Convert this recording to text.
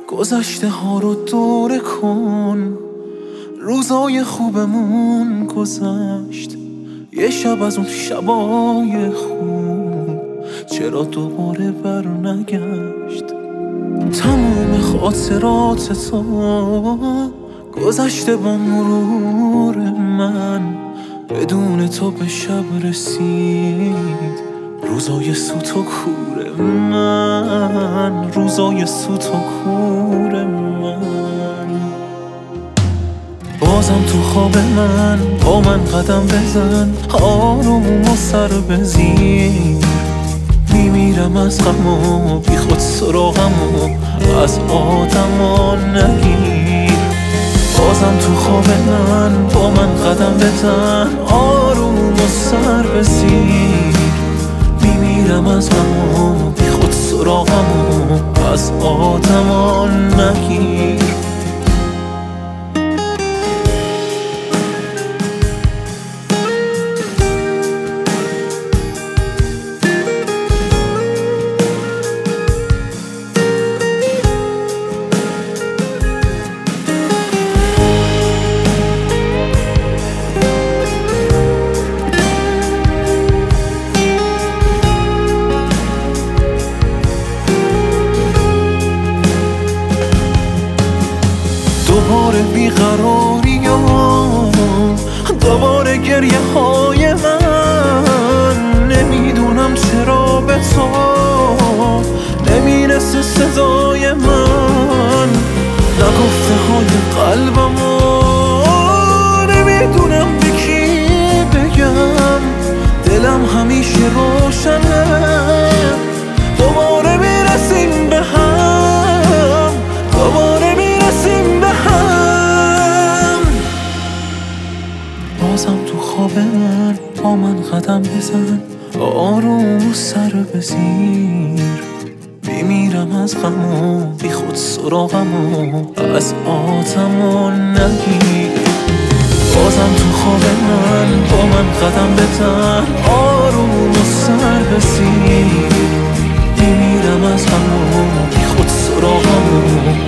گذشته ها رو دوره کن، روزای خوبمون گذشت، یه شب از اون شبای خوب چرا دوباره بر نگشت. تموم خاطرات تو گذشته با مرور من، بدون تو به شب رسید روزای سوت و کور من، روزای سوت و کور من. بازم تو خواب من با من قدم بزن، آروم و سر بزیر، میمیرم از غم و بی خود سراغم و از آدما نگیر. بازم تو خواب من با من قدم بزن، آروم و سر بزیر، میمیرم از غم و بی خود سراغم و از آدما نگیر. دوباره بیقراری ها، دوباره گریه های من، نمیدونم چرا به تو نمیرسه صدای من، نگفته های قلبمو نمیدونم به کی بگم، دلم همیشه روشنه، دوباره میرسیم به هم، دوباره میرسیم به هم. بازم تو خواب من با من قدم بزن، آروم سر بزیر، میمیرم از غم و بی خود سراغم و از آدما نگیر. بازم تو خواب من با من قدم بزن، آروم سر بزیر، میمیرم از غم و بی خود سراغم و